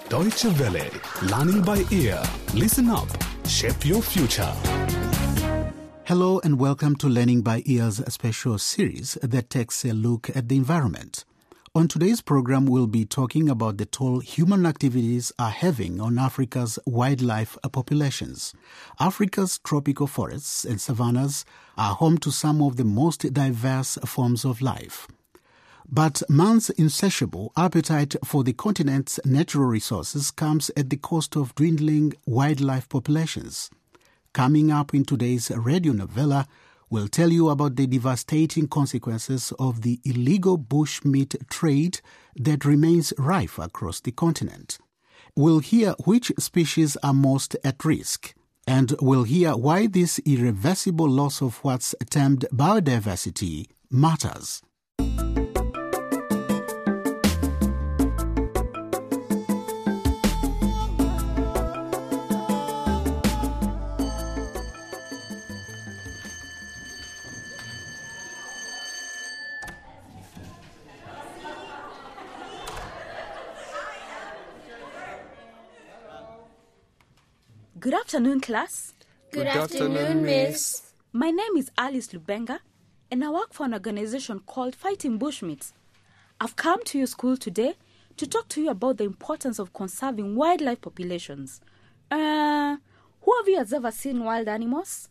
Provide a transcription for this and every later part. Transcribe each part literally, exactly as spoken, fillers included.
Deutsche Welle. Learning by ear. Listen up. Shape your future. Hello and welcome to Learning by Ear's special series that takes a look at the environment. On today's program, we'll be talking about the toll human activities are having on Africa's wildlife populations. Africa's tropical forests and savannas are home to some of the most diverse forms of life. But man's insatiable appetite for the continent's natural resources comes at the cost of dwindling wildlife populations. Coming up in today's radio novella, we'll tell you about the devastating consequences of the illegal bushmeat trade that remains rife across the continent. We'll hear which species are most at risk, and we'll hear why this irreversible loss of what's termed biodiversity matters. Good afternoon, class. Good, Good afternoon, afternoon, Miss. My name is Alice Lubenga, and I work for an organization called Fighting Bushmeat. I've come to your school today to talk to you about the importance of conserving wildlife populations. Uh, who of you has ever seen wild animals?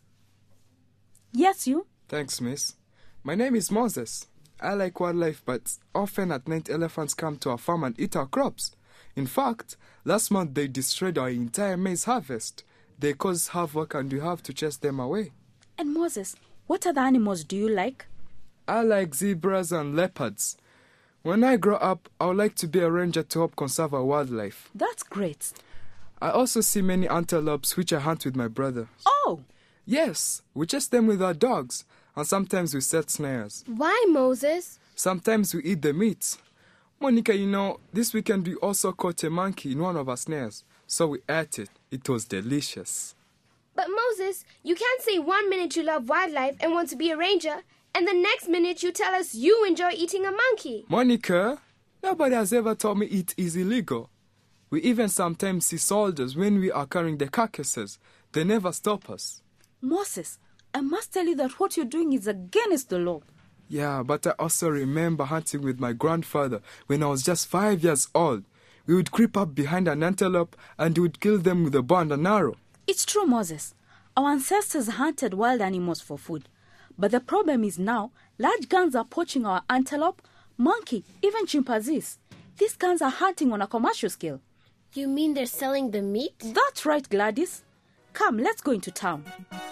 Yes, you? Thanks, Miss. My name is Moses. I like wildlife, but often at night elephants come to our farm and eat our crops. In fact, last month they destroyed our entire maize harvest. They cause havoc and we have to chase them away. And Moses, what other animals do you like? I like zebras and leopards. When I grow up, I would like to be a ranger to help conserve our wildlife. That's great. I also see many antelopes which I hunt with my brother. Oh! Yes, we chase them with our dogs, and sometimes we set snares. Why, Moses? Sometimes we eat the meat. Monica, you know, this weekend we also caught a monkey in one of our snares, so we ate it. It was delicious. But Moses, you can't say one minute you love wildlife and want to be a ranger, and the next minute you tell us you enjoy eating a monkey. Monica, nobody has ever told me it is illegal. We even sometimes see soldiers when we are carrying the carcasses. They never stop us. Moses, I must tell you that what you're doing is against the law. Yeah, but I also remember hunting with my grandfather when I was just five years old. We would creep up behind an antelope and we would kill them with a bow and an arrow. It's true, Moses. Our ancestors hunted wild animals for food. But the problem is now, large gangs are poaching our antelope, monkey, even chimpanzees. These gangs are hunting on a commercial scale. You mean they're selling the meat? That's right, Gladys. Come, let's go into town.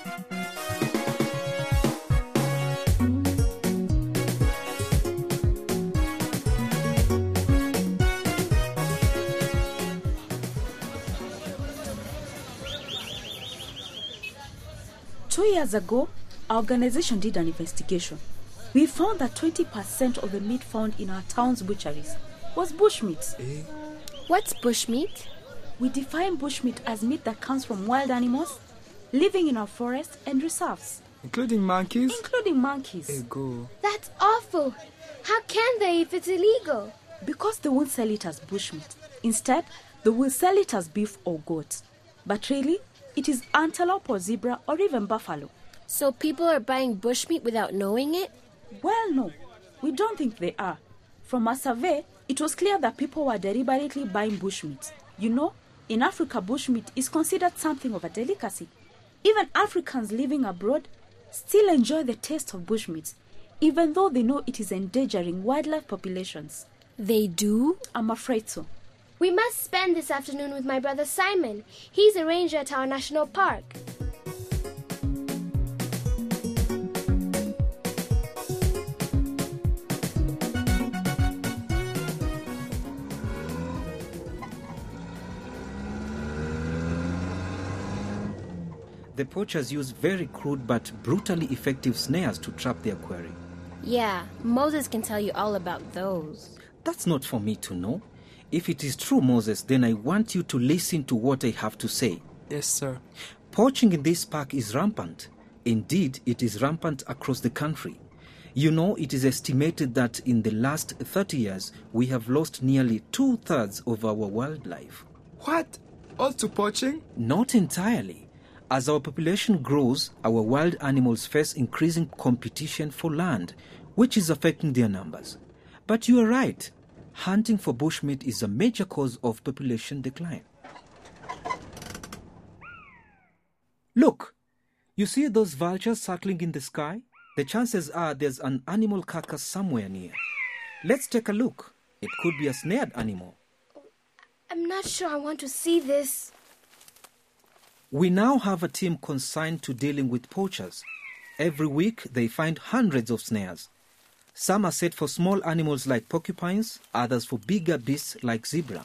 Two years ago, our organization did an investigation. We found that twenty percent of the meat found in our town's butcheries was bushmeat. Eh? What's bushmeat? We define bushmeat as meat that comes from wild animals living in our forests and reserves. Including monkeys? Including monkeys. Ego. That's awful. How can they if it's illegal? Because they won't sell it as bushmeat. Instead, they will sell it as beef or goat. But really, it is antelope or zebra or even buffalo. So people are buying bushmeat without knowing it? Well, no. We don't think they are. From a survey, it was clear that people were deliberately buying bushmeat. You know, in Africa, bushmeat is considered something of a delicacy. Even Africans living abroad still enjoy the taste of bushmeat, even though they know it is endangering wildlife populations. They do? I'm afraid so. We must spend this afternoon with my brother Simon. He's a ranger at our national park. The poachers use very crude but brutally effective snares to trap their quarry. Yeah, Moses can tell you all about those. That's not for me to know. If it is true, Moses, then I want you to listen to what I have to say. Yes, sir. Poaching in this park is rampant. Indeed, it is rampant across the country. You know, it is estimated that in the last thirty years, we have lost nearly two-thirds of our wildlife. What? All to poaching? Not entirely. As our population grows, our wild animals face increasing competition for land, which is affecting their numbers. But you are right. Hunting for bushmeat is a major cause of population decline. Look, you see those vultures circling in the sky? The chances are there's an animal carcass somewhere near. Let's take a look. It could be a snared animal. I'm not sure I want to see this. We now have a team consigned to dealing with poachers. Every week they find hundreds of snares. Some are set for small animals like porcupines, others for bigger beasts like zebra.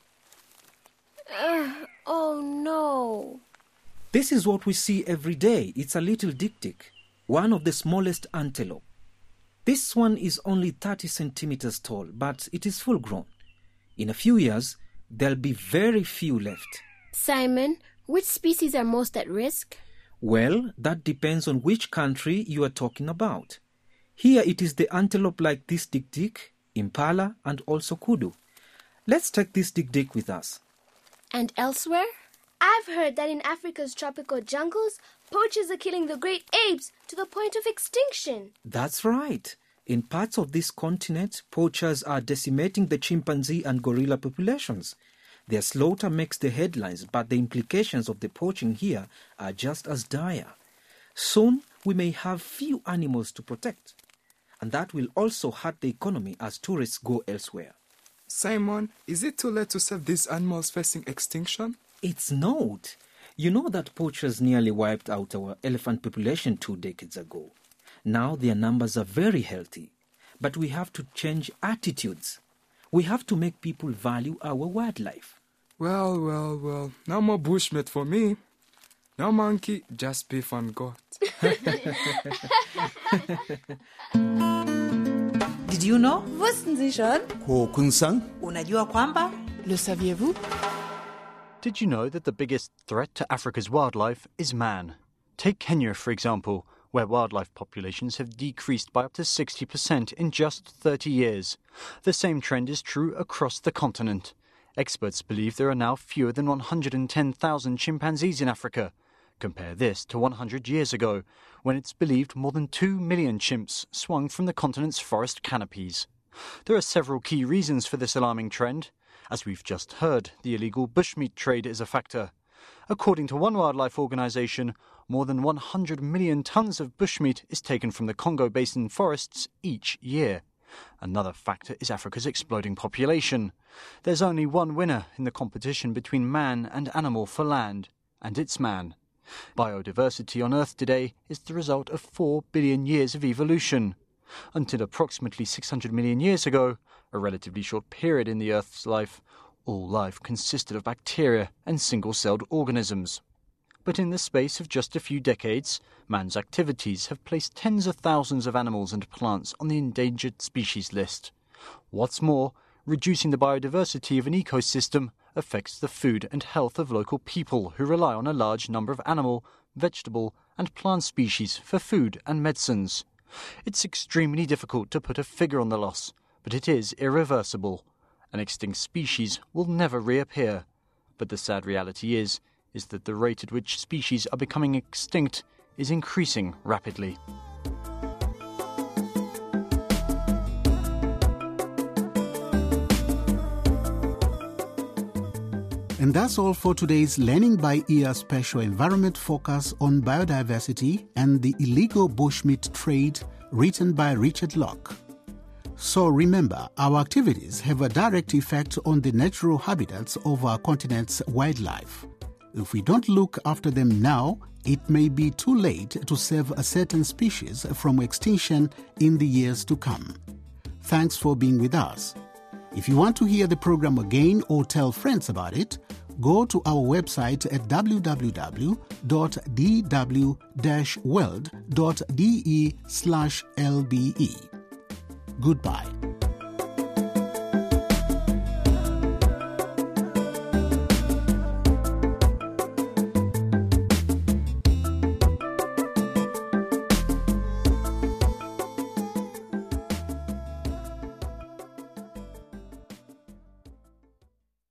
Uh, oh no. This is what we see every day. It's a little dik-dik, one of the smallest antelope. This one is only thirty centimeters tall, but it is full grown. In a few years, there'll be very few left. Simon, which species are most at risk? Well, that depends on which country you are talking about. Here it is the antelope like this dik-dik, impala, and also kudu. Let's take this dik-dik with us. And elsewhere? I've heard that in Africa's tropical jungles, poachers are killing the great apes to the point of extinction. That's right. In parts of this continent, poachers are decimating the chimpanzee and gorilla populations. Their slaughter makes the headlines, but the implications of the poaching here are just as dire. Soon, we may have few animals to protect. And that will also hurt the economy as tourists go elsewhere. Simon, is it too late to save these animals facing extinction? It's not. You know that poachers nearly wiped out our elephant population two decades ago. Now their numbers are very healthy. But we have to change attitudes. We have to make people value our wildlife. Well, well, well. No more bushmeat for me. No monkey, just beef and goat. Did you know? Wussten Sie schon? Kokun-san? Unajua kwamba? Le saviez-vous? Did you know that the biggest threat to Africa's wildlife is man? Take Kenya, for example, where wildlife populations have decreased by up to sixty percent in just thirty years. The same trend is true across the continent. Experts believe there are now fewer than one hundred ten thousand chimpanzees in Africa. Compare this to one hundred years ago, when it's believed more than two million chimps swung from the continent's forest canopies. There are several key reasons for this alarming trend. As we've just heard, the illegal bushmeat trade is a factor. According to one wildlife organisation, more than one hundred million tonnes of bushmeat is taken from the Congo Basin forests each year. Another factor is Africa's exploding population. There's only one winner in the competition between man and animal for land, and it's man. Biodiversity on Earth today is the result of four billion years of evolution. Until approximately six hundred million years ago, a relatively short period in the Earth's life, all life consisted of bacteria and single-celled organisms. But in the space of just a few decades, man's activities have placed tens of thousands of animals and plants on the endangered species list. What's more, reducing the biodiversity of an ecosystem affects the food and health of local people who rely on a large number of animal, vegetable, and plant species for food and medicines. It's extremely difficult to put a figure on the loss, but it is irreversible. An extinct species will never reappear. But the sad reality is, is that the rate at which species are becoming extinct is increasing rapidly. And that's all for today's Learning by Ear special environment focus on biodiversity and the illegal bushmeat trade, written by Richard Locke. So remember, our activities have a direct effect on the natural habitats of our continent's wildlife. If we don't look after them now, it may be too late to save a certain species from extinction in the years to come. Thanks for being with us. If you want to hear the program again or tell friends about it, go to our website at w w w dot d w dash world dot d e slash l b e. Goodbye.